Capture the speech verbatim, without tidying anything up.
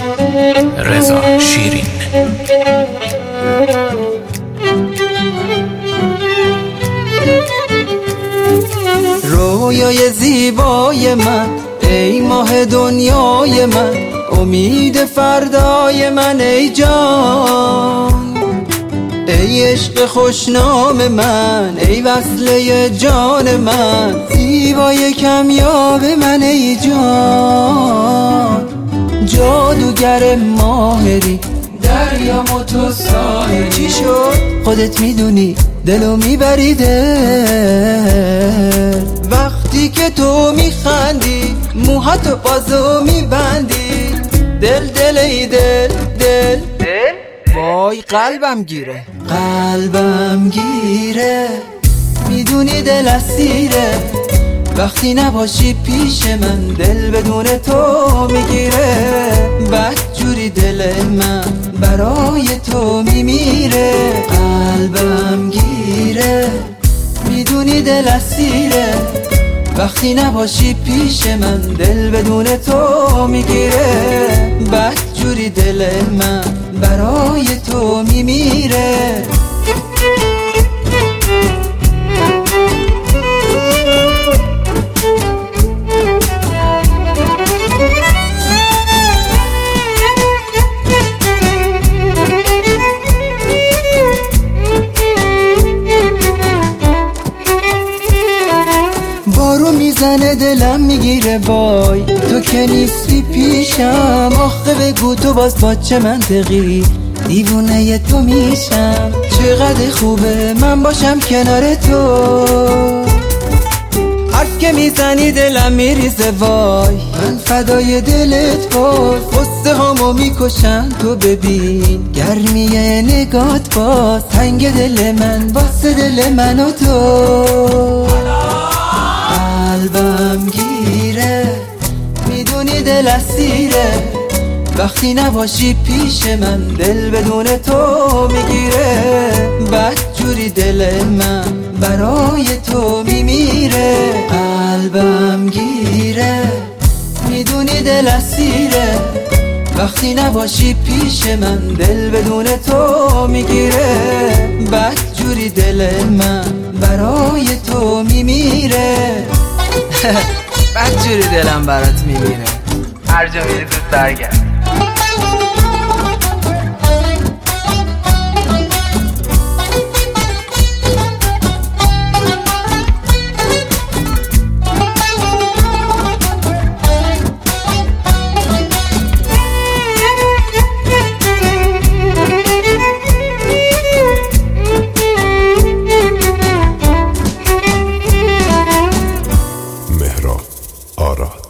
رضا شیرین. رویای زیبای من، ای ماه دنیای من، امید فردای من ای جان، ای عشق خوشنام من، ای وصله جان من، زیبای کمیاب من ای جان، جادوگر ماهری، دریا و تو ساحلی. چی شد؟ خودت میدونی دلو میبری دل، وقتی که تو میخندی موهاتو بازو میبندی، دل دل ای دل دل دل، وای قلبم گیره قلبم گیره، میدونی دل اسیره، وقتی نباشی پیش من دل بدون تو میگیره، بد جوری دل من برای تو میمیره، قلبم گیره، میدونی دل اسیره، وقتی نباشی پیش من دل بدون تو میگیره، بد جوری دل من برای تو میمیره. بارو میزنه دلم میگیره وای، تو که نیستی پیشم، آخه بگو تو باز با چه منطقی دیوونه تو میشم، چقدر خوبه من باشم کنار تو، حرف که میزنی دلم میریزه وای، من فدای دلت وای، قصه هامو میکشن تو ببین گرمیه نگات باز، تنگ دل من واسه دل من و تو، قلبم گیره، میدونی دل اسیره، وقتی نباشی پیش من دل بدون تو میگیره، بد جوری دل من برای تو میمیره، قلبم گیره، میدونی دل اسیره، وقتی نباشی پیش من دل بدون تو میگیره، بد جوری دل من برای تو میمیره. بد جوری دلم برات میمیره، هر جا میری زود برگرد. مهراب آراد.